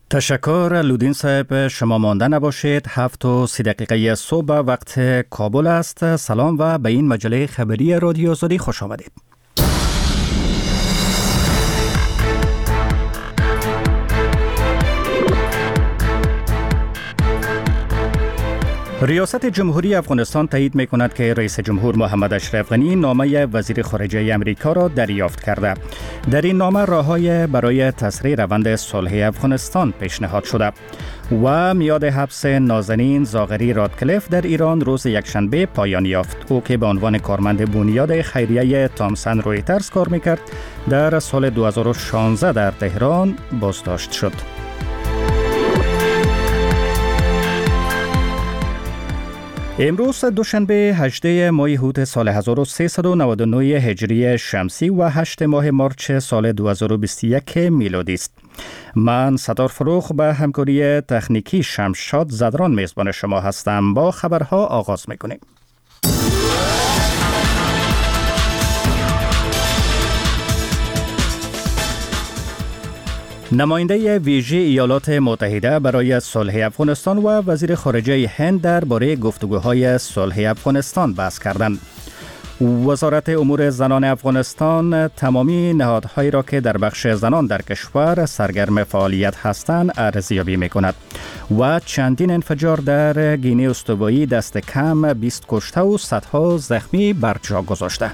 تشکر لودین صاحب، شما مانده نباشید. 7:30 صبح وقت کابل است. سلام و به این مجله خبری رادیو آزادی خوش آمدید. ریاست جمهوری افغانستان تایید می‌کند که رئیس جمهور محمد اشرف غنی نامه وزیر خارجه امریکا را دریافت کرده. در این نامه راه‌های برای تسریع روند صلح افغانستان پیشنهاد شده و میاد حبس نازنین زاغری رادکلیف در ایران روز یکشنبه پایان یافت. او که به عنوان کارمند بنیاد خیریه تامسون رویترز کار می‌کرد، در سال 2016 در تهران بازداشت شد. امروز دوشنبه 18 ماه هوت سال 1399 هجری شمسی و 8 ماه مارچ سال 2021 میلادی است. من ستار فروخ به همکاری تکنیکی شمشاد زدران میزبان شما هستم. با خبرها آغاز میکنیم. نماینده ویژه ایالات متحده برای صلح افغانستان و وزیر خارجه هند درباره گفتگوهای صلح افغانستان بحث کردند. وزارت امور زنان افغانستان تمامی نهادهایی را که در بخش زنان در کشور سرگرم فعالیت هستند ارزیابی می‌کند و چندین انفجار در گینه استوایی دست کم 20 کشته و صدها زخمی بر جا گذاشته.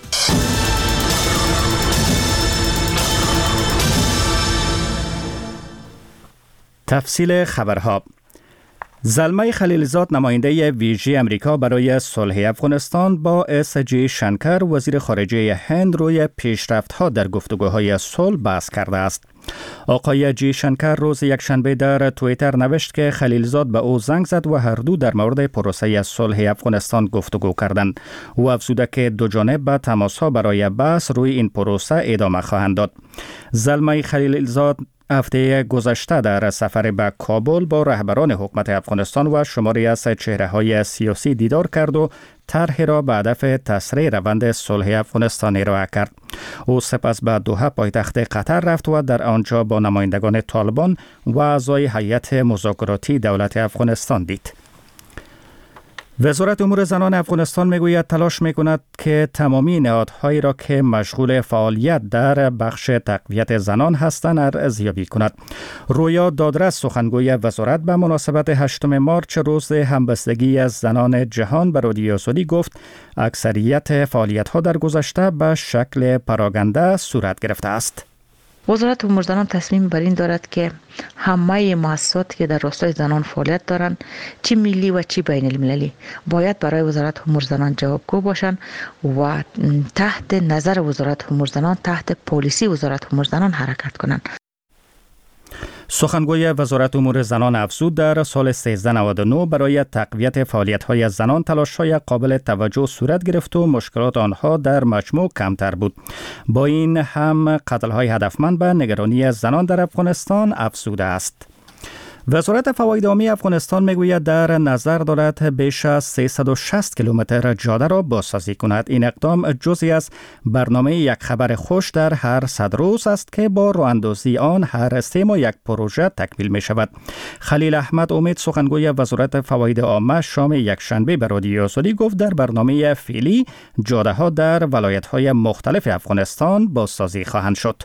تفصیل خبرها. زلمه خلیلزاد نماینده ویژه امریکا برای صلح افغانستان با اس جی شنکر وزیر خارجه هند روی پیشرفت‌ها در گفتگوهای صلح بحث کرده است. آقای جی شنکر روز یکشنبه در توییتر نوشت که خلیلزاد به او زنگ زد و هر دو در مورد پروسه صلح افغانستان گفتگو کردند. او افزوده که دو جانب به تماس‌ها برای بحث روی این پروسه ادامه خواهند داد. زلمه خلیلزاد هفته گذشته در سفر به کابل با رهبران حکومت افغانستان و شماری از چهره‌های سیاسی دیدار کرد و طرحی را به هدف تسریع روند صلح افغانستان ارائه کرد. او سپس به دوحه پایتخت قطر رفت و در آنجا با نمایندگان طالبان و اعضای هیئت مذاکراتی دولت افغانستان دید. وزارت امور زنان افغانستان میگوید تلاش میکند که تمامی نهادهایی را که مشغول فعالیت در بخش تقویت زنان هستند ارزیابی کند. رویا دادرس سخنگوی وزارت به مناسبت 8 مارچ روز همبستگی از زنان جهان به رادیو آزادی گفت اکثریت فعالیت‌ها در گذشته به شکل پراگنده صورت گرفته است. وزارت امور زنان تصمیم بر این دارد که همه مؤسساتی که در راستای زنان فعالیت دارند، چه ملی و چه بین المللی، باید برای وزارت امور زنان جوابگو باشند و تحت نظر وزارت امور زنان، تحت پالیسی وزارت امور زنان حرکت کنند. سخنگوی وزارت امور زنان افزود در سال 1399 برای تقویت فعالیت‌های زنان تلاش‌های قابل توجه صورت گرفت و مشکلات آنها در مجموع کمتر بود. با این هم قتل‌های هدفمند به نگرانی زنان در افغانستان افزوده است. وزارت فواید عامی افغانستان میگوید در نظر دارد بیش از 360 کیلومتر جاده را بازسازی کند. این اقدام جزئی از برنامه یک خبر خوش در هر 100 روز است که با راه‌اندازی آن هر 3 ماه یک پروژه تکمیل می شود. خلیل احمد امید سخنگوی وزارت فواید عامه شام یکشنبه به رادیو آزادی گفت در برنامه فعلی جاده ها در ولایت‌های مختلف افغانستان بازسازی خواهند شد.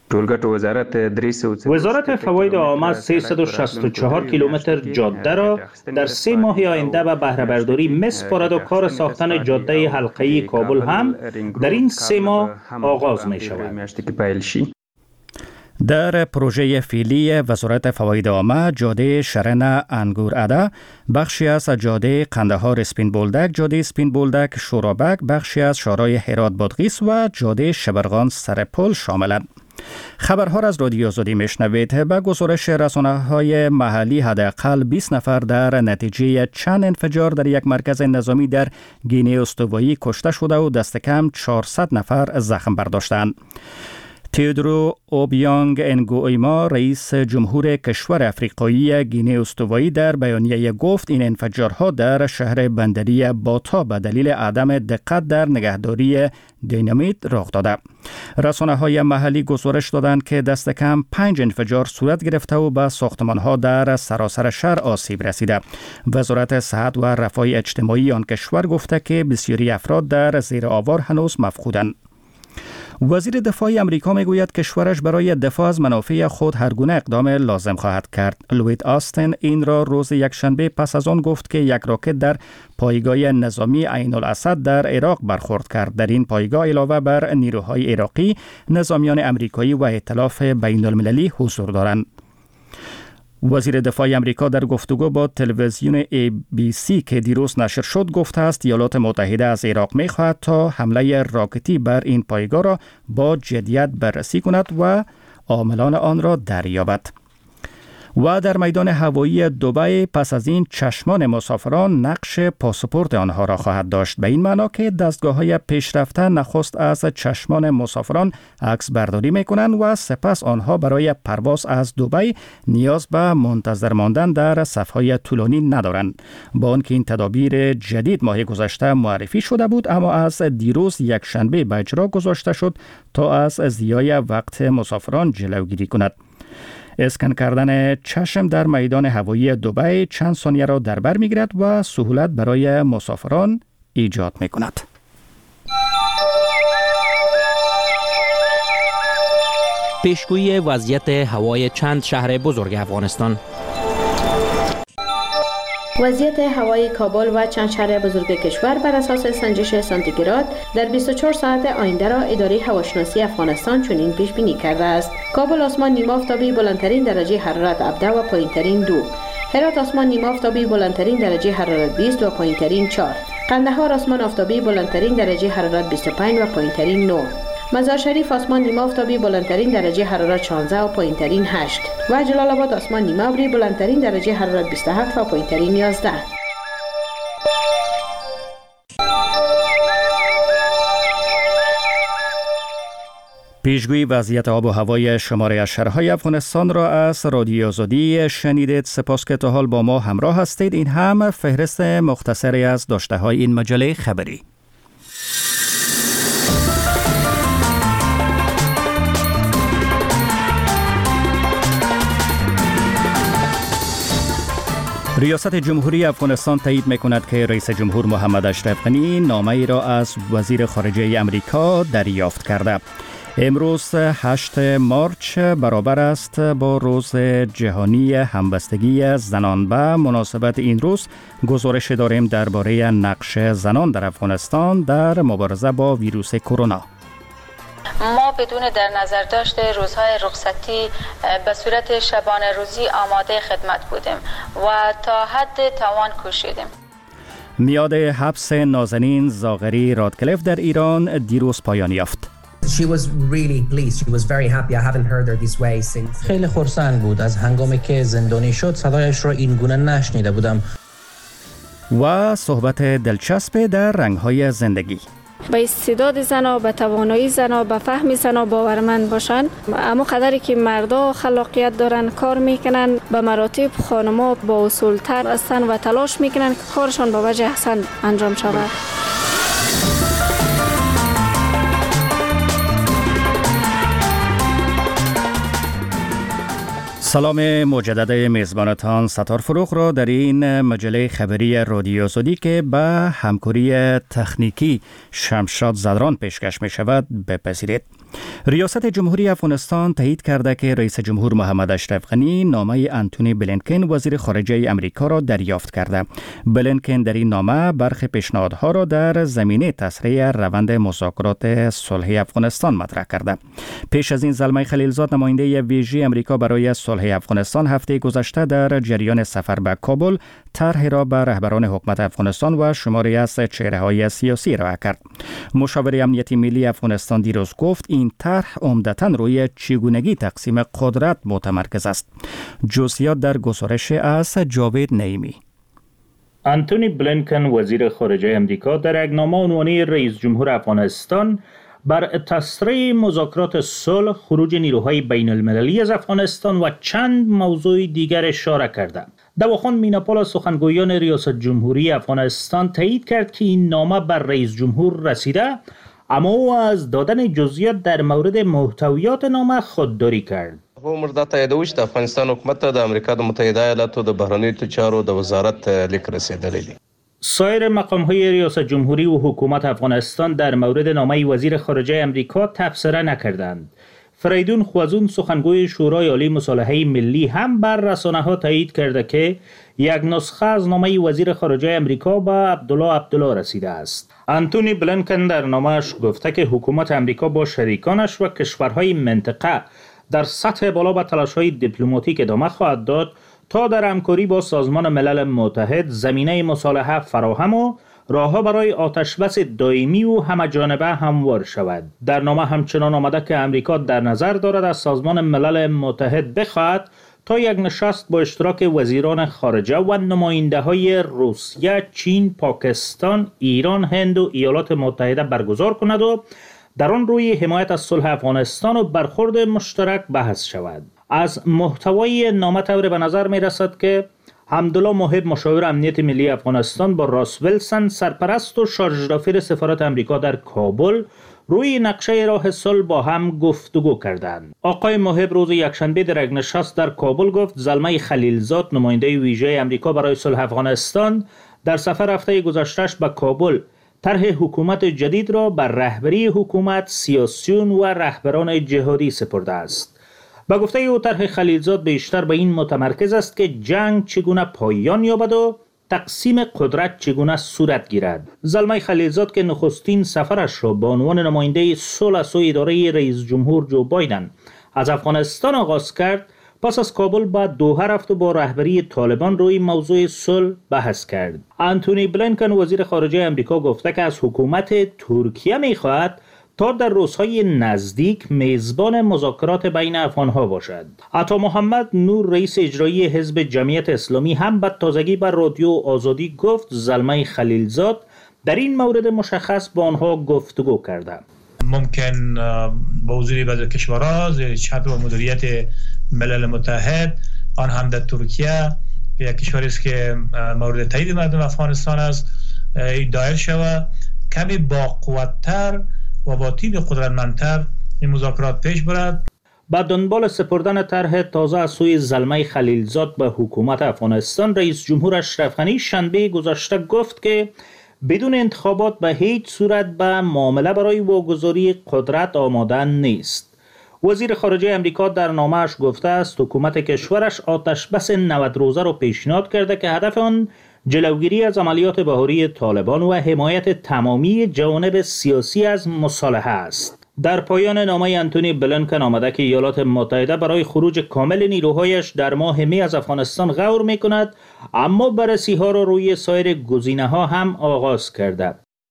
وزارت فواید عامه 364 کیلومتر جاده را در 3 ماه آینده به بهره برداری می‌سپارد و کار ساختن جاده حلقه‌ای کابل هم در این 3 ماه آغاز می شود. در پروژه فعلی وزارت فواید عامه جاده شرن انگوراده، بخشی از جاده قندهار اسپین بولدک، جاده اسپین بولدک شورابک، بخشی از شارع هرات بادغیس و جاده شبرغان سرپل شاملند. خبرها را از رادیو آزادی میشنوید. به گزارش رسانه‌های محلی حداقل 20 نفر در نتیجه چند انفجار در یک مرکز نظامی در گینه استوایی کشته شده و دست کم 400 نفر زخم برداشتند. تئودورو اوبیانگ انگوئیما رئیس جمهور کشور افریقایی گینه استوایی در بیانیه گفت این انفجارها در شهر بندری باتا به دلیل عدم دقت در نگهداری دینامیت رخ داده. رسانه‌های محلی گزارش دادند که دست کم 5 انفجار صورت گرفته و به ساختمان‌ها در سراسر شهر آسیب رسیده. وزارت صحت و رفاه اجتماعی آن کشور گفته که بسیاری افراد در زیر آوار هنوز مفقودند. وزیر دفاع امریکا میگوید کشورش برای دفاع از منافع خود هر گونه اقدام لازم خواهد کرد. لوید آستن این را روز یکشنبه پس از آن گفت که یک راکت در پایگاه نظامی عین الاسد در عراق برخورد کرد. در این پایگاه علاوه بر نیروهای عراقی، نظامیان امریکایی و ائتلاف بین المللی حضور دارند. وزیر دفاع امریکا در گفتگو با تلویزیون ABC که دیروز نشر شد گفته است ایالات متحده از عراق می‌خواهد تا حمله راکتی بر این پایگاه را با جدیت بررسی کند و عاملان آن را دریابد. و در میدان هوایی دبی پس از این چشمان مسافران نقش پاسپورت آنها را خواهد داشت، به این معنا که دستگاه‌های پیشرفته نخست از چشمان مسافران عکس برداری می‌کنند و سپس آنها برای پرواز از دبی نیاز به منتظر ماندن در صف‌های طولانی ندارند. با آنکه این تدابیر جدید ماه گذشته معرفی شده بود، اما از دیروز یکشنبه به اجرا گذاشته شد تا از ضیاع وقت مسافران جلوگیری کند. اسکن کردن چشم در میدان هوایی دبی چند ثانیه را در بر می‌گیرد و سهولت برای مسافران ایجاد می‌کند. پیشگویی وضعیت هوای چند شهر بزرگ افغانستان. وضعیت هوای کابل و چند شهر بزرگ کشور بر اساس سنجش سانتیگراد در 24 ساعت آینده را اداره هواشناسی افغانستان چنین پیش بینی کرده است. کابل آسمان نیمه آفتابی بلندترین درجه حرارت 17 و پایینترین 2. هرات آسمان نیمه آفتابی بلندترین درجه حرارت 20 و پایینترین 4. قندهار آسمان آفتابی بلندترین درجه حرارت 25 و پایینترین 9. مزار شریف آسمان نیمه آفتابی بلندترین درجه حرارت 16 و پایینترین 8 و جلال آباد آسمان نیمه ابری بلندترین درجه حرارت 27 و پایینترین 11. پیشگویی وضعیت آب و هوای شماره از شهرهای افغانستان را از رادیو آزادی شنیدید. سپاس که تا حال با ما همراه هستید. این هم فهرست مختصری از داشته‌های این مجله خبری. ریاست جمهوری افغانستان تایید می‌کند که رئیس جمهور محمد اشرف غنی نامه‌ای را از وزیر خارجه امریکا دریافت کرده. امروز 8 مارچ برابر است با روز جهانی همبستگی زنان. به مناسبت این روز گزارش داریم درباره نقش زنان در افغانستان در مبارزه با ویروس کرونا. ما بدون در نظر داشته روزهای رخصتی به صورت شبانه روزی آماده خدمت بودیم و تا حد توان کوشیدیم. میاد حبس نازنین زاغری رادکلیف در ایران دیروز پایان یافت. خیلی خرسند بود. از هنگامی که زندانی شد صدایش را این گونه نشنیده بودم. و صحبت دلچسب در رنگ‌های زندگی. به استعداد زنا، به توانایی زنا، به فهم زنا باورمند باشن. اما قدری که مردا خلاقیت دارن، کار میکنن، به مراتب خانم‌ها با اصولتر هستن و تلاش میکنن که کارشان به وجه احسن انجام شود. سلام مجدد میزبانتان ستار فروغ را در این مجله خبری رادیو آزادی که به همکاری تکنیکی شمشاد زدران پیشکش می شود بپذیرید. ریاست جمهوری افغانستان تایید کرده که رئیس جمهور محمد اشرف غنی نامه انتونی بلینکن وزیر خارجه امریکا را دریافت کرده. بلینکن در این نامه برخی پیشنهادها را در زمینه تسریع روند مذاکرات صلح افغانستان مطرح کرده. پیش از این زلمه خلیلزاد نماینده ویژه امریکا برای صلح افغانستان هفته گذشته در جریان سفر به کابل طرحی را به رهبران حکومت افغانستان و شماری از چهره‌های سیاسی ارائه کرد. مشاور امنیتی ملی افغانستان دیروز گفت این طرح عمدتاً روی چگونگی تقسیم قدرت متمرکز است. جزئیات در گزارش از جاوید نعیمی. انتونی بلینکن وزیر خارجه امریکا در یک نامه عنوانی رئیس جمهور افغانستان بر تسریع مذاکرات صلح، خروج نیروهای بین المللی از افغانستان و چند موضوع دیگر اشاره کرده. دواخان میناپال از سخنگویان ریاست جمهوری افغانستان تایید کرد که این نامه بر رئیس جمهور رسیده، اما او از دادن جزئیات در مورد محتویات نامه خودداری کرد. عمر دا تاییدوي چې د افغانستان حکومت ته د امریکا د متحده ایالاتو د بهرنیو چارو د وزارت لیک رسیدلی دی. سایر مقام‌های ریاست جمهوری و حکومت افغانستان در مورد نامه وزیر خارجه امریکا تبصره نکردند. فریدون خوازون سخنگوی شورای عالی مصالحه ملی هم بر رسانه‌ها تایید کرده که یک نسخه از نامه وزیر خارجه امریکا به عبدالله رسیده است. آنتونی بلینکن در نامه‌اش گفته که حکومت امریکا با شریکانش و کشورهای منطقه در سطح بالا به تلاش‌های دیپلماتیک ادامه خواهد داد تا در همکاری با سازمان ملل متحد زمینه مصالحه فراهم و راه‌ها برای آتشبس دائمی و همه‌جانبه هموار شود. در نامه همچنان آمده که امریکا در نظر دارد از سازمان ملل متحد بخواهد تا یک نشست با اشتراک وزیران خارجه و نماینده‌های روسیه، چین، پاکستان، ایران، هند و ایالات متحده برگزار کند و در آن روی حمایت از صلح افغانستان و برخورد مشترک بحث شود. از محتوای نامه طور به نظر می رسد که حمدالله موهب مشاور امنیت ملی افغانستان با راس ویلسون سرپرست و شارژدافیر سفارت امریکا در کابل روی نقشه راه صلح با هم گفتگو کردند. آقای موهب روز یکشنبه در یک نشست در کابل گفت زلمه خلیلزاد نماینده ویژه امریکا برای صلح افغانستان در سفر هفته گذشته‌اش به کابل طرح حکومت جدید را بر رهبری حکومت، سیاسیون و رهبران جهادی سپرده است. با گفته او طرح خلیلزاد بیشتر به این متمرکز است که جنگ چگونه پایان یابد و تقسیم قدرت چگونه صورت گیرد. زلمه خلیلزاد که نخستین سفرش را به عنوان نماینده صلح سوی اداره رئیس جمهور جو بایدن از افغانستان آغاز کرد، پس از کابل به دوحه رفت و با رهبری طالبان روی موضوع صلح بحث کرد. آنتونی بلینکن وزیر خارجه امریکا گفته که از حکومت ترکیه می‌خواهد تا در روزهای نزدیک میزبان مذاکرات بین افغان‌ها باشد. عطا محمد نور رئیس اجرایی حزب جمعیت اسلامی هم به تازگی بر رادیو آزادی گفت زلمه خلیلزاد در این مورد مشخص با آنها گفتگو کرده. ممکن با حضور بعضی کشورها زیر چتر و مدیریت ملل متحد، آن هم در ترکیه یک کشوری است که مورد تایید مردم افغانستان است، دایر شود کمی با قوت‌تر و با تیم قدرتمندتر این مذاکرات پیش برد. با دنبال سپردن طرح تازه از سوی زلمه خلیلزاد به حکومت افغانستان، رئیس جمهور اشرف غنی شنبه گذشته گفت که بدون انتخابات به هیچ صورت به معامله برای واگذاری قدرت آماده نیست. وزیر خارجه امریکا در نامه‌اش گفته است حکومت کشورش آتشبس 90 روزه را پیشنهاد کرده که هدف آن جلوگیری از عملیات بهاری طالبان و حمایت تمامی جوانب سیاسی از مصالحه است. در پایان نامه آنتونی بلینکن آمده که ایالات متحده برای خروج کامل نیروهایش در ماه می از افغانستان غور می کند، اما بررسی‌ها را روی سایر گزینه‌ها هم آغاز کرده.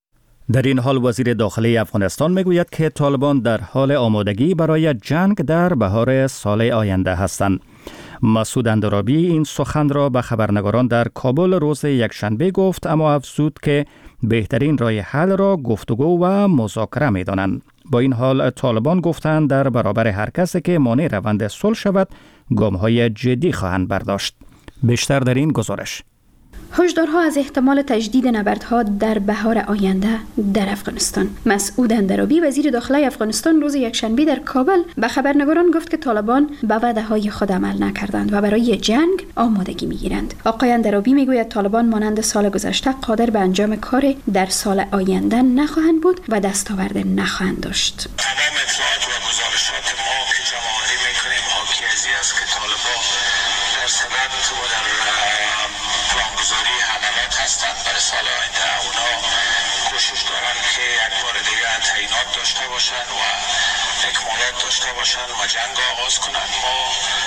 در این حال وزیر داخلی افغانستان میگوید که طالبان در حال آمادگی برای جنگ در بهار سال آینده هستند. مسعود اندرابی این سخن را به خبرنگاران در کابل روز یکشنبه گفت، اما افزود که بهترین راه حل را گفتگو و مذاکره می‌دانند. با این حال طالبان گفتند در برابر هر کسی که مانع روند صلح شود گام‌های جدی خواهند برداشت. بیشتر در این گزارش. هشدارها از احتمال تجدید نبردها در بهار آینده در افغانستان. مسعود اندرابی وزیر داخلی افغانستان روز یکشنبه در کابل به خبرنگاران گفت که طالبان به وعده‌های خود عمل نکردند و برای جنگ آمادگی می‌گیرند. آقای اندرابی میگوید طالبان مانند سال گذشته قادر به انجام کار در سال آینده نخواهند بود و دستاورد نخواهند داشت. تمام اطلاعات و گزارشات ما که جمع‌آوری می‌کنیم حاکی از این است که طالبان در سبب و در پلانگذاری حملات هستند برای سال آینده. اونا کوشش دارن که یک بار دیگه تعیینات داشته باشن و اکمالات داشته باشن و جنگ آغاز کنن. ما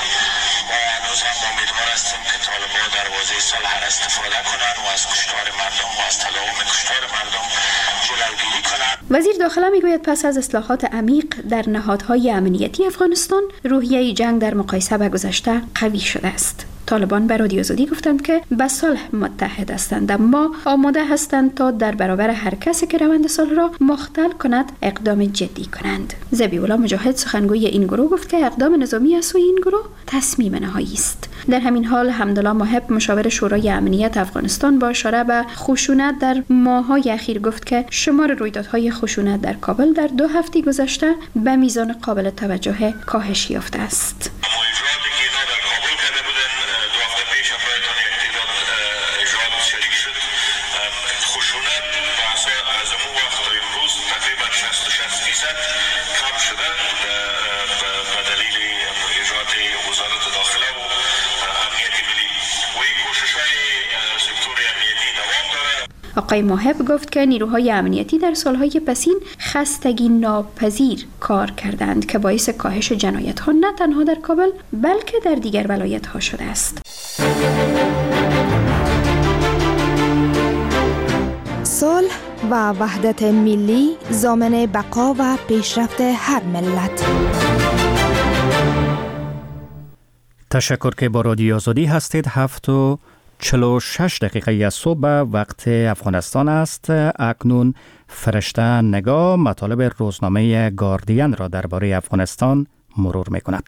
هنوز هم امیدوار هستیم که طالبان در واضع صلح استفاده کنن و از کشتار مردم و از تداوم کشتار مردم جلوگیری کنن. وزیر داخله میگوید پس از اصلاحات عمیق در نهادهای امنیتی افغانستان، روحیه جنگ در مقایسه با گذشته قوی شده است. طالبان به رادیو آزادی گفتند که به صلح متحد هستند، اما آماده هستند تا در برابر هر کسی که روند صلح را مختل کند اقدام جدی کنند. ذبیح الله مجاهد سخنگوی این گروه گفت که اقدام نظامی از سوی این گروه تصمیم نهایی است. در همین حال حمدالله محب مشاور شورای امنیت افغانستان با اشاره به خشونت در ماه‌های اخیر گفت که شمار رویدادهای خشونت در کابل در 2 هفته گذشته به میزان قابل توجه کاهش یافته است. آقای محب گفت که نیروهای امنیتی در سالهای پسین خستگی ناپذیر کار کردند که باعث کاهش جنایت‌ها نه تنها در کابل بلکه در دیگر ولایت‌ها شده است. صلح و وحدت ملی ضامن بقا و پیشرفت هر ملت. تشکر که با رادیو آزادی هستید. 7:46 دقیقه از صبح وقت افغانستان است. اکنون فرشته نگاه مطالب روزنامه گاردین را درباره افغانستان مرور می‌کند.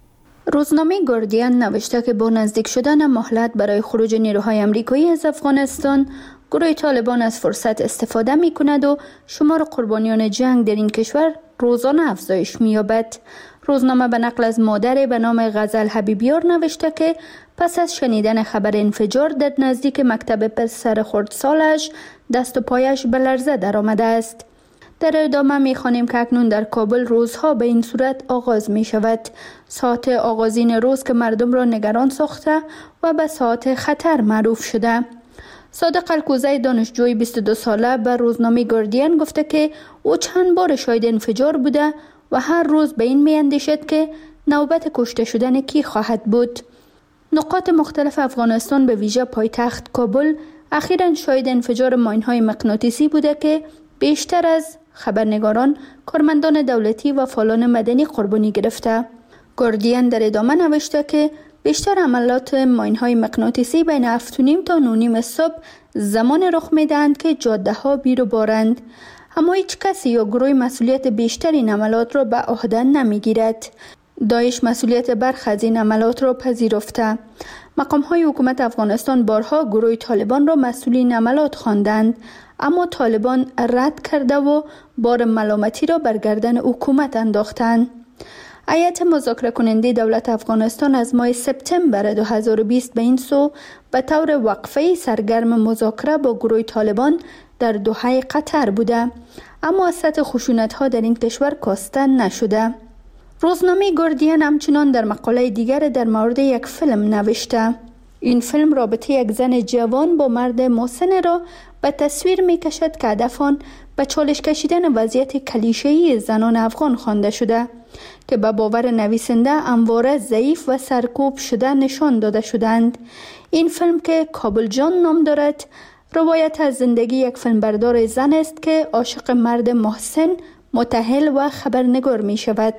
روزنامه گاردین نوشته که با نزدیک شدن مهلت برای خروج نیروهای آمریکایی از افغانستان، گروه طالبان از فرصت استفاده می‌کند و شمار قربانیان جنگ در این کشور روزانه افزایش می‌یابد. روزنامه به نقل از مادر به نام غزل حبیبیار نوشته که پس از شنیدن خبر انفجار در نزدیک مکتب پسر خردسالش دست و پایش به لرزه در آمده است. در ادامه می‌خوانیم که اکنون در کابل روزها به این صورت آغاز می‌شود. ساعت آغازین روز که مردم را نگران ساخته و به ساعت خطر معروف شده. صادق الکوزی دانشجوی 22 ساله به روزنامه گاردین گفته که او چند بار شاهد انفجار بوده و هر روز به این می‌اندیشد که نوبت کشته شدن کی خواهد بود. نقاط مختلف افغانستان به ویژه پایتخت کابل اخیراً شاهد انفجار ماین‌های مغناطیسی بوده که بیشتر از خبرنگاران، کارمندان دولتی و فعالان مدنی قربانی گرفته. گاردین در ادامه نوشته که بیشتر عملیات ماین‌های مغناطیسی بین 7:30 تا 9:30 صبح زمان رخ می‌دهند که جاده‌ها بیر و بارند. اما هیچ کسی یا گروه مسئولیت بیشتر این عملیات را به عهده نمی‌گیرد. داعش مسئولیت برخی از این عملیات را پذیرفته. مقام‌های حکومت افغانستان بارها گروه طالبان را مسئول این عملیات خواندند، اما طالبان رد کرده و بار ملامتی را بر گردن حکومت انداختند. هیئت مذاکره کننده دولت افغانستان از ماه سپتامبر 2020 به این سو به طور وقفه‌ای سرگرم مذاکره با گروه طالبان در دوحه قطر بوده، اما سطح خشونت‌ها در این کشور کاسته نشده. روزنامه گاردین همچنان در مقاله دیگر در مورد یک فیلم نوشته. این فیلم رابطه یک زن جوان با مرد مسن را به تصویر می کشد که هدف آن به چالش کشیدن وضعیت کلیشه‌ای زنان افغان خوانده شده که به باور نویسنده همواره ضعیف و سرکوب شده نشان داده شدند. این فیلم که کابل جان نام دارد، روایت از زندگی یک فیلمبردار زن است که عاشق مرد محسن، متأهل و خبرنگار می شود.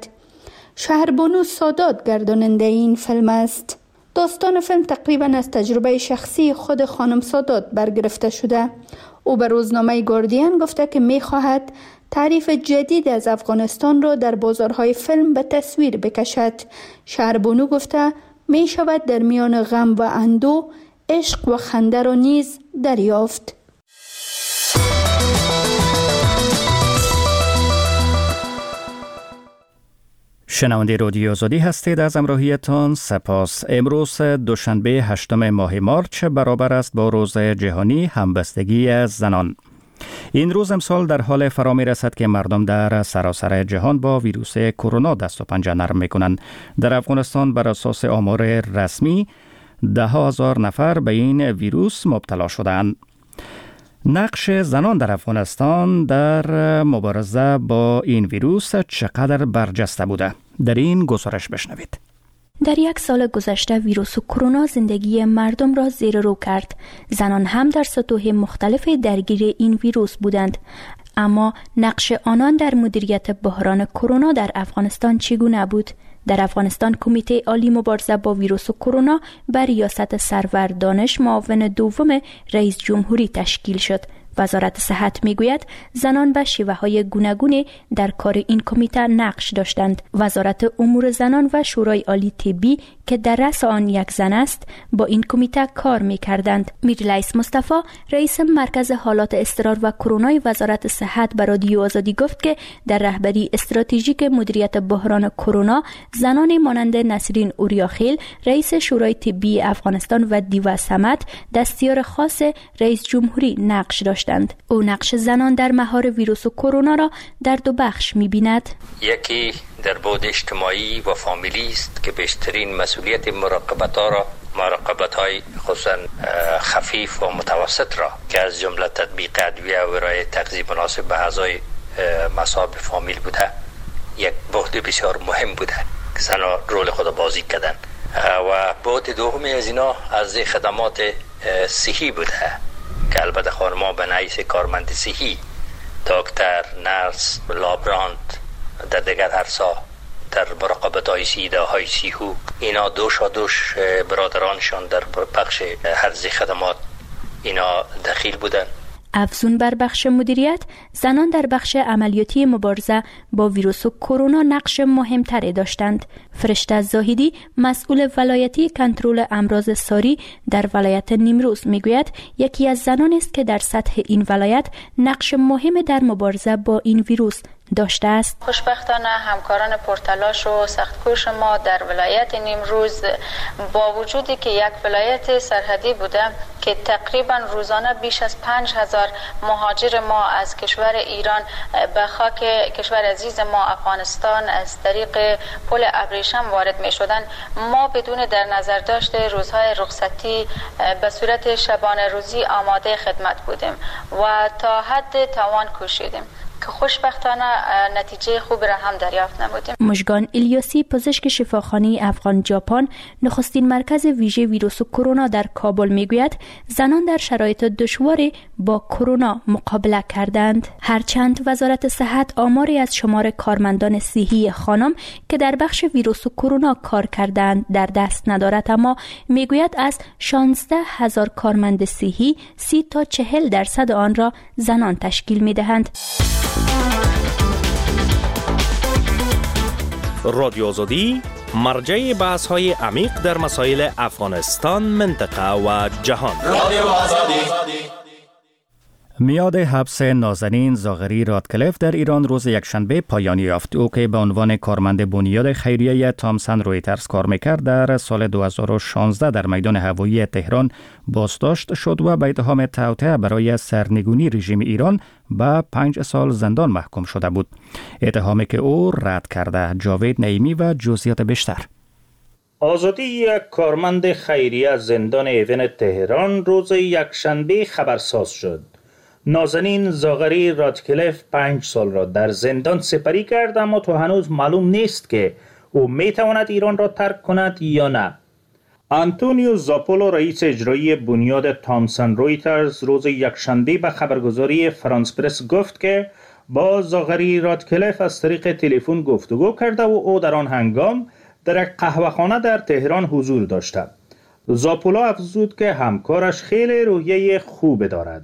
شهربانو سادات گرداننده این فیلم است. داستان فیلم تقریبا از تجربه شخصی خود خانم سادات برگرفته شده. او به روزنامه گاردین گفته که می خواهد تعریف جدید از افغانستان را در بازارهای فیلم به تصویر بکشد. شهربانو گفته می شود در میان غم و اندوه، عشق و خنده را نیز دریافت. شنونده رادیو آزادی هستید. از همراهیتان سپاس. امروز دوشنبه 8 ماه مارچ برابر است با روز جهانی همبستگی زنان. این روز امسال در حال فرا می رسد که مردم در سراسر جهان با ویروس کرونا دست و پنجه نرم می کنند. در افغانستان بر اساس آمار رسمی 10,000 نفر به این ویروس مبتلا شدند. نقش زنان در افغانستان در مبارزه با این ویروس چقدر برجسته بوده؟ در این گزارش بشنوید. در یک سال گذشته ویروس کرونا زندگی مردم را زیر رو کرد. زنان هم در سطوح مختلف درگیر این ویروس بودند. اما نقش آنان در مدیریت بحران کرونا در افغانستان چگونه بود؟ در افغانستان کمیته عالی مبارزه با ویروس کرونا بر ریاست سرور دانش معاون دوم رئیس جمهوری تشکیل شد. وزارت صحت میگوید زنان به شیوه‌های گوناگون در کار این کمیته نقش داشتند. وزارت امور زنان و شورای عالی طبی که در رأس آن یک زن است با این کمیته کار می‌کردند. میرلایس مصطفی رئیس مرکز حالات اضطرار و کرونای وزارت صحت به رادیو آزادی گفت که در رهبری استراتژیک مدیریت بحران کرونا زنانی مانند نسرین اوریاخیل رئیس شورای طبی افغانستان و دیوا صمد دستیار خاص رئیس جمهوری نقش داشتند. او نقش زنان در مهار ویروس کرونا را در دو بخش می‌بیند. یکی در بعد اجتماعی و فامیلی است که بیشترین مسئولیت مراقبت‌های خصوصا خفیف و متوسط را که از جمله تطبیق ادویه و ارائه تغذیه مناسب به اعضای مصاب فامیل بوده، یک بعد بسیار مهم بوده که زنان رول خود بازی کردن. و بعد دومی از اینا از خدمات صحی بوده که البته خانم‌ها به حیث کارمند صحی، دکتر، نرس، لابرانت، در دیگر عرصا در مراقبت‌های سیده‌های سیهو، اینا دوش برادرانشان در بخش حرزی خدمات اینا دخیل بودن. افزون بر بخش مدیریت، زنان در بخش عملیاتی مبارزه با ویروس کرونا نقش مهمتری داشتند. فرشته زاهدی مسئول ولایتی کنترل امراض ساری در ولایت نیمروز میگوید یکی از زنان است که در سطح این ولایت نقش مهم در مبارزه با این ویروس داشته است. خوشبختانه همکاران پرتلاش و سختکوش ما در ولایت نیمروز با وجودی که یک ولایت سرحدی بوده که تقریبا روزانه بیش از 5000 مهاجر ما از کشور ایران به خاک کشور عزیز ما افغانستان از طریق پل ابریشم وارد می شدن، ما بدون در نظر داشت روزهای رخصتی به صورت شبانه روزی آماده خدمت بودیم و تا حد توان کوشیدیم که خوشبختانه نتیجه خوب را هم دریافت نمودیم. مژگان الیاسی پزشک شفاخانه افغان ژاپن نخستین مرکز ویژه ویروس کرونا در کابل میگوید زنان در شرایط دشواری با کرونا مقابله کردند. هرچند وزارت صحت آماری از شمار کارمندان صحی خانم که در بخش ویروس کرونا کار کردند در دست ندارد، اما میگوید از 16000 کارمند صحی 30 تا 40% آن را زنان تشکیل میدهند. رادیو آزادی مرجع بحث‌های عمیق در مسائل افغانستان، منطقه و جهان. رادیو آزادی. میاد حبس نازنین زاغری رادکلف در ایران روز یکشنبه پایان یافت. او که به عنوان کارمند بنیاد خیریه تامسن رویترز کار میکرد در سال 2016 در میدان هوایی تهران بازداشت شد و به اتهام توطئه برای سرنگونی رژیم ایران به 5 سال زندان محکوم شده بود. اتهامی که او رد کرده. جاوید نعیمی و جزئیات بیشتر. آزادی، یک کارمند خیریه از زندان ایون تهران، روز یکشنبه خبرساز شد. نازنین زاغری رادکلف 5 سال را در زندان سپری کرد، اما تا هنوز معلوم نیست که او میتواند ایران را ترک کند یا نه. آنتونیو زاپولو رئیس اجرایی بنیاد تامسن رویترز روز یکشنبه به خبرگزاری فرانس پرس گفت که با زاغری رادکلف از طریق تلفن گفتگو کرده و او در آن هنگام در یک قهوه‌خانه در تهران حضور داشته. زاپولو افزود که همکارش خیلی روحیه خوب دارد.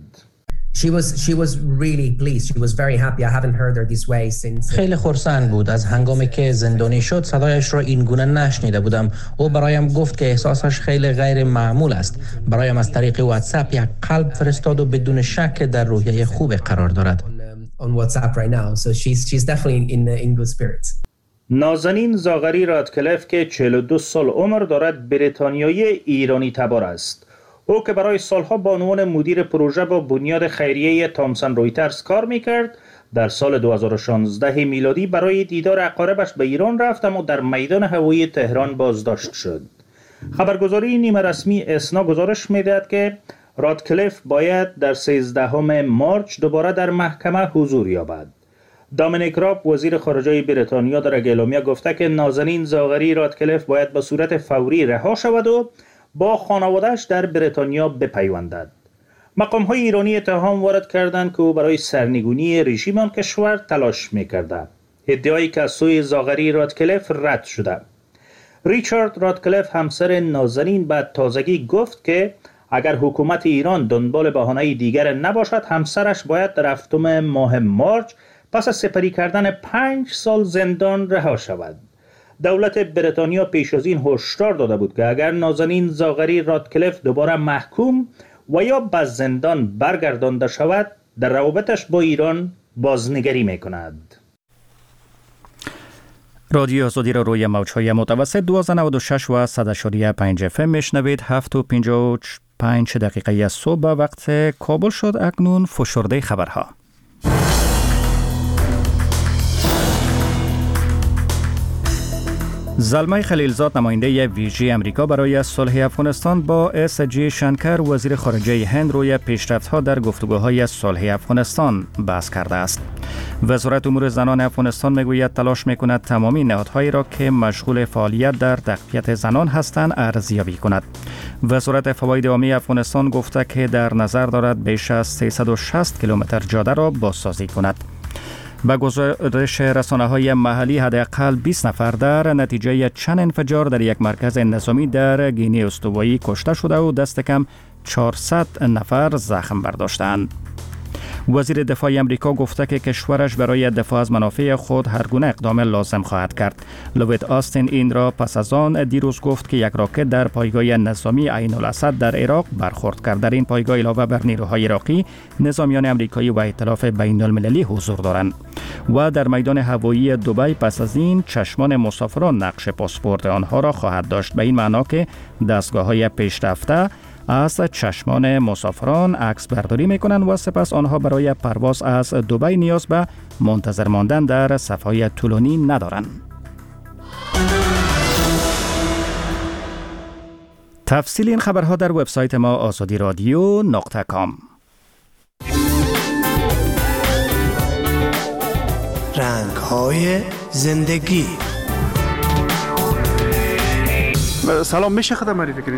خیلی خرسند بود. از هنگامی که زندانی شد صدایش را این گونه نشنیده بودم. او برایم گفت که احساسش خیلی غیر معمول است. برایم از طریق واتساپ یک قلب فرستاد و بدون شک در روحیه خوب قرار دارد. نازنین زاغری رادکلف که 42 سال عمر دارد، بریتانیایی ایرانی تبار است. او که برای سالها به عنوان مدیر پروژه با بنیاد خیریه تامسن رویترز کار میکرد، در سال 2016 میلادی برای دیدار اقاربش به ایران رفت، اما در میدان هوایی تهران بازداشت شد. خبرگزاری نیمه رسمی اسنا گزارش میدهد که رادکلف باید در 13 مارچ دوباره در محکمه حضور یابد. دامینیک راب وزیر خارجه بریتانیا در یک اعلامیه گفته که نازنین زاغری رادکلف باید به صورت فوری رها شود و با خانواده‌اش در بریتانیا بپیوندد. مقام‌های ایرانی اتهام وارد کردند که او برای سرنگونی رژیم آن کشور تلاش می‌کرد. ادعایی که از سوی زاغری رادکلف رد شده. ریچارد رادکلیف همسر نازنین به تازگی گفت که اگر حکومت ایران دنبال بهانه‌ای دیگر نباشد، همسرش باید در 7 ماه مارچ پس از سپری کردن 5 سال زندان رها شود. دولت بریتانیا پیش از این هشدار داده بود که اگر نازنین زاغری رادکلیف دوباره محکوم و یا به زندان برگردانده شود، در روابطش با ایران بازنگری می‌کند. رادیو آزادی را روی موج‌های متوسط 1296 و 100.5 FM میشنوید. 7:55 دقیقه صبح وقت کابل شد. اکنون فشرده خبرها. زلمه خلیلزاد نماینده ویژه امریکا برای صلح افغانستان با اس.جی. شنکر وزیر خارجه هند روی پیشرفت‌ها در گفتگوهای صلح افغانستان بحث کرده است. وزارت امور زنان افغانستان میگوید تلاش میکند تمامی نهادهایی را که مشغول فعالیت در تقویت زنان هستند ارزیابی کند. وزارت فواید عامه افغانستان گفته که در نظر دارد بیش از 360 کیلومتر جاده را بازسازی کند. با گزارش رسانه‌های محلی حداقل 20 نفر در نتیجه چند انفجار در یک مرکز نظامی در گینه استوایی کشته شده و دست کم 400 نفر زخم برداشتند. وزیر دفاع امریکا گفته که کشورش برای دفاع از منافع خود هر گونه اقدام لازم خواهد کرد. لوید آستین این را پس از آن دیروز گفت که یک راکت در پایگاه نظامی عین الاسد در عراق برخورد کرد. در این پایگاه علاوه بر نیروهای عراقی، نظامیان امریکایی و ائتلاف بین المللی حضور دارند. و در میدان هوایی دبی پس از این چشمان مسافران نقش پاسپورت آنها را خواهد داشت، به این معنا که دستگاه‌های پیشرفته از چشمان مسافران عکس برداری میکنند و سپس آنها برای پرواز از دبی نیاز به منتظر ماندن در صف‌های طولانی ندارند. تفصیل این خبرها در وبسایت ما azadiradio.com. رنگ‌های زندگی. سلام، میشه خدمت معرفی کنید؟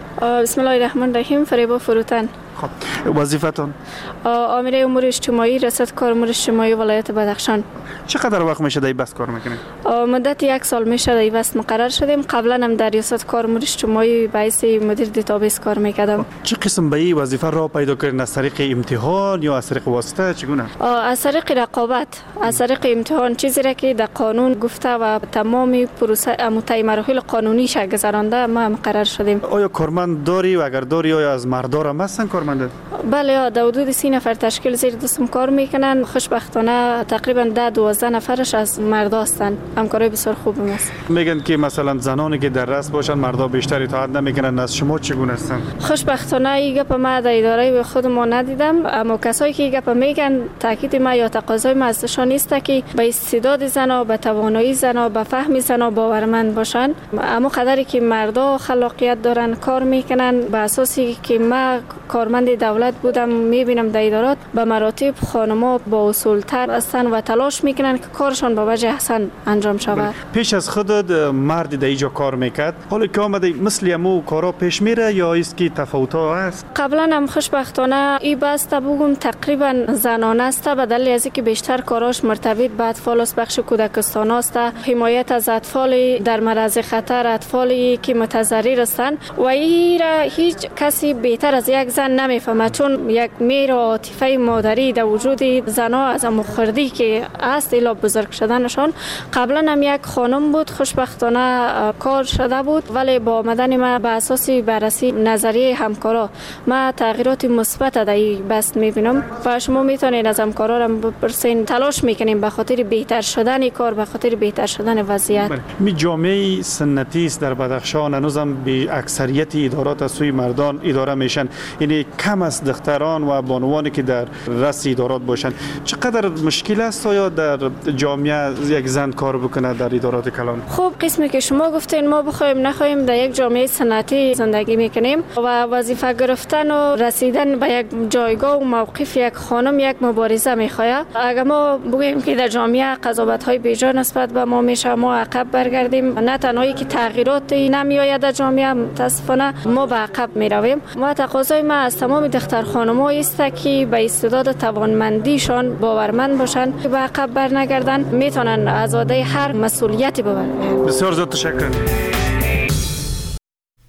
بسم الله الرحمن الرحیم. فریبا فروتن. خب وظیفتون؟ آمر امور اجتماعی، رصد کار امور اجتماعی ولایت بدخشان. چقدر وقت میشه در بس کار میکنید؟ مدت 1 سال میشه در بس مقرر شدیم. قبلا هم در ریاست کار امور اجتماعی به حیث مدیر دیتابیس کار میکردم. چه قسم به این وظیفه را پیدا کردین؟ از طریق امتحان یا از طریق واسطه چگونه؟ از طریق رقابت، از طریق امتحان، چیزی را که در قانون گفته و تمام پروسه مطابق مراحل قانونی شگ گذرانده ما مقرر شدیم. آیا کارمند داری و اگر داری آیا از مردارم هستن کارمند؟ بله، در حدود 30 نفر تشکیل زیر دستم کار میکنن. خوشبختانه تقریبا 10-12 نفرش از مردا هستند. همکاری بسیار خوبی است. میگن که مثلا زنانی که در رأس باشن مردا بیشتر اطاعت نمیکنن، از شما چگونه هستن؟ خوشبختانه این گپ ما در اداره خود ما ندیدم، اما کسایی که گپ میگن تاکید ما یا تقاضای ما ازشان است که به استعداد زنا، به توانایی زنا، به فهم زنا باورمند باشن. اما قدری که مردا خلاقیت دارن کار میکنن، به اساسی که ما کارمند دولت بودم میبینم در ادارات به مراتب خانم‌ها با اصولتر هستن و تلاش میکنن که کارشان به وجه احسن انجام شود. پیش از خودت مردی در اینجا کار میکرد، حالا که آمده مثل امو کارا پیش میره یا است که تفاوت‌ها هست؟ قبلا هم خوشبختانه این بس بگم تقریبا زنانه است، به دلیل از اینکه بیشتر کاراش مرتبط به اطفال است، بخش کودکستان است، حمایت از اطفال در معرض خطر، اطفالی که متضرر هستند و این را هیچ کسی بهتر از یک زن نمیفهمه، چون یک مهر عاطفه مادری در وجود زنا از مخردی که است الا بزرگ شدنشان. قبلا هم یک خانم بود، خوشبختانه کار شده بود، ولی با آمدن ما به اساس بررسی نظریه همکارا ما تغییرات مثبت در این بست میبینم و شما میتونید از همکارا هم بپرسین. تلاش میکنیم به خاطر بهتر شدن کار، به خاطر بهتر شدن وضعیت. می جامعه سنتی است در بدخشان، هنوزم به اکثریت ادارات از سوی مردان اداره میشن، یعنی کم است دختران و بانوانی که در رأس ادارات باشن. چقدر مشکل است یا در جامعه یک زن کار بکنه در ادارات کلان؟ خب قسمی که شما گفتین ما بخوایم نخوایم در یک جامعه سنتی زندگی میکنیم و وظیفه گرفتن و رسیدن به یک جایگاه و موقف یک خانم یک مبارزه میخواد. اگر ما بگیم که در جامعه قضاوت های بیجا نسبت به ما میشه، ما عقب برگردیم. نه تنهایی که تغییراتی نمیآید در جامعه، متاسفانه ما به عقب میرویم. ما تقاضای ما از تمام دختر خانم‌ها است که به استعداد توانمندیشان باورمند باشند که به عقب برنگردن، میتونن آزاده هر مسئولیتی ببرن. بسیار زیاد تشکر.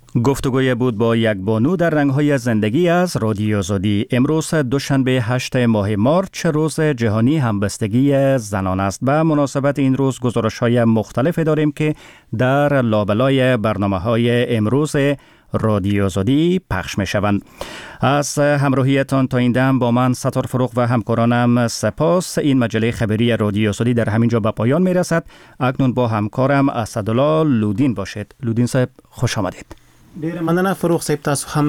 گفتگوی بود با یک بانو در رنگ‌های زندگی از رادیو آزادی. امروز دوشنبه 8 ماه مارچ روز جهانی همبستگی زنان است. به مناسبت این روز گزارش‌های مختلف داریم که در لابلای برنامه‌های امروز رادیو آزادی پخش می‌شوند. از همراهیتان تا این دم با من ستار فروغ و همکارانم سپاس. این مجله خبری رادیو آزادی در همین جا به پایان می‌رسد. اکنون با همکارم اسدالله لودین باشید. لودین صاحب خوش آمدید. ډیر مننه فروغ صاحب، تاسو هم